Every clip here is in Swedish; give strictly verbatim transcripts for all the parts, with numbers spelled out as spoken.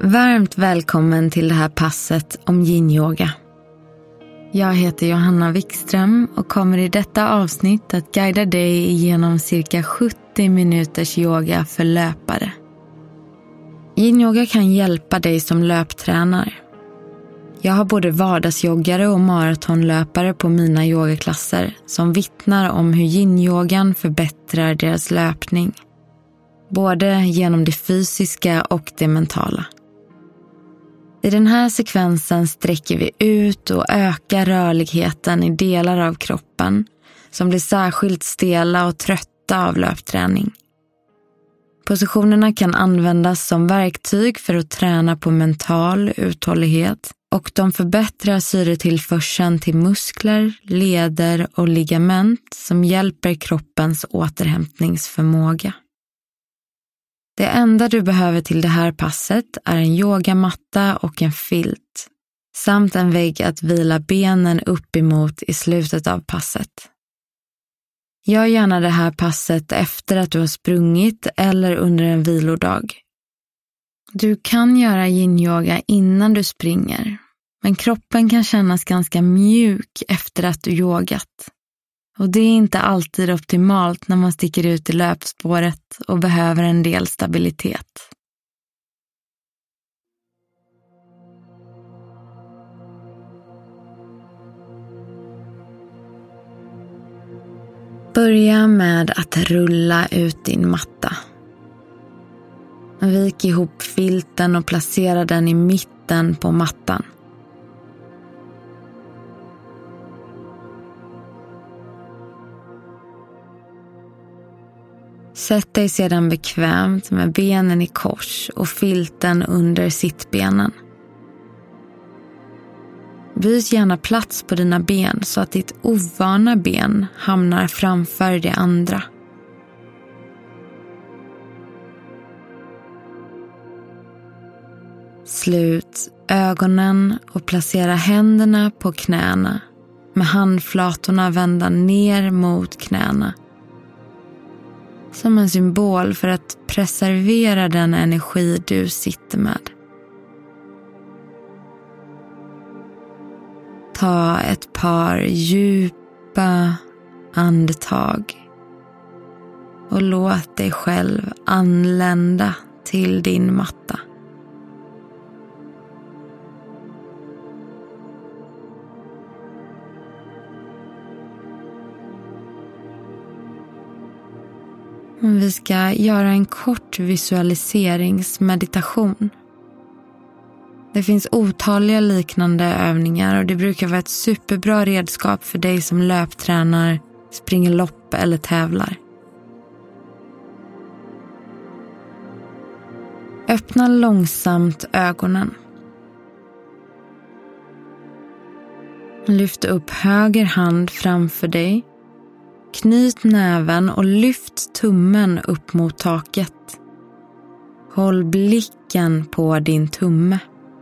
Varmt välkommen till det här passet om yin-yoga. Jag heter Johanna Wikström och kommer i detta avsnitt att guida dig igenom cirka sjuttio minuters yoga för löpare. Yin-yoga kan hjälpa dig som löptränare. Jag har både vardagsjoggare och maratonlöpare på mina yogaklasser som vittnar om hur yin-yogan förbättrar deras löpning. Både genom det fysiska och det mentala. I den här sekvensen sträcker vi ut och ökar rörligheten i delar av kroppen som blir särskilt stela och trötta av löpträning. Positionerna kan användas som verktyg för att träna på mental uthållighet och de förbättrar syretillförseln till muskler, leder och ligament som hjälper kroppens återhämtningsförmåga. Det enda du behöver till det här passet är en yogamatta och en filt, samt en vägg att vila benen upp emot i slutet av passet. Gör gärna det här passet efter att du har sprungit eller under en vilodag. Du kan göra yin-yoga innan du springer, men kroppen kan kännas ganska mjuk efter att du yogat. Och det är inte alltid optimalt när man sticker ut i löpspåret och behöver en del stabilitet. Börja med att rulla ut din matta. Vik ihop filten och placera den i mitten på mattan. Sätt dig sedan bekvämt med benen i kors och filten under sittbenen. Byt gärna plats på dina ben så att ditt ovana ben hamnar framför det andra. Slut ögonen och placera händerna på knäna med handflatorna vända ner mot knäna. Som en symbol för att preservera den energi du sitter med. Ta ett par djupa andetag och låt dig själv anlända till din matta. Vi ska göra en kort visualiseringsmeditation. Det finns otaliga liknande övningar och det brukar vara ett superbra redskap för dig som löptränar, springer lopp eller tävlar. Öppna långsamt ögonen. Lyft upp höger hand framför dig. Knyt näven och lyft tummen upp mot taket. Håll blicken på din tumme.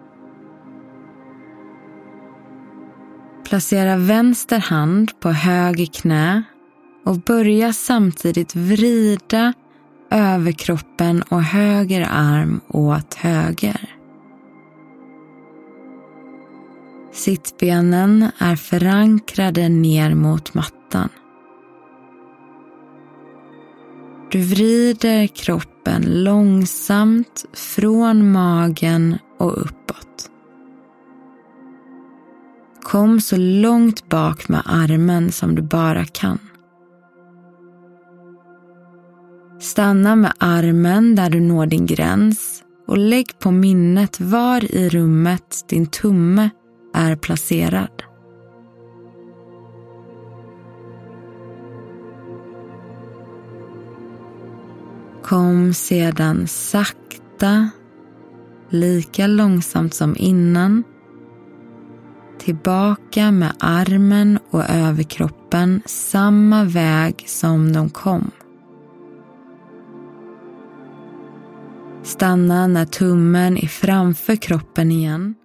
Placera vänster hand på höger knä och börja samtidigt vrida överkroppen och höger arm åt höger. Sittbenen är förankrade ner mot mattan. Du vrider kroppen långsamt från magen och uppåt. Kom så långt bak med armen som du bara kan. Stanna med armen där du når din gräns och lägg på minnet var i rummet din tumme är placerad. Kom sedan sakta, lika långsamt som innan, tillbaka med armen och överkroppen samma väg som de kom. Stanna när tummen är framför kroppen igen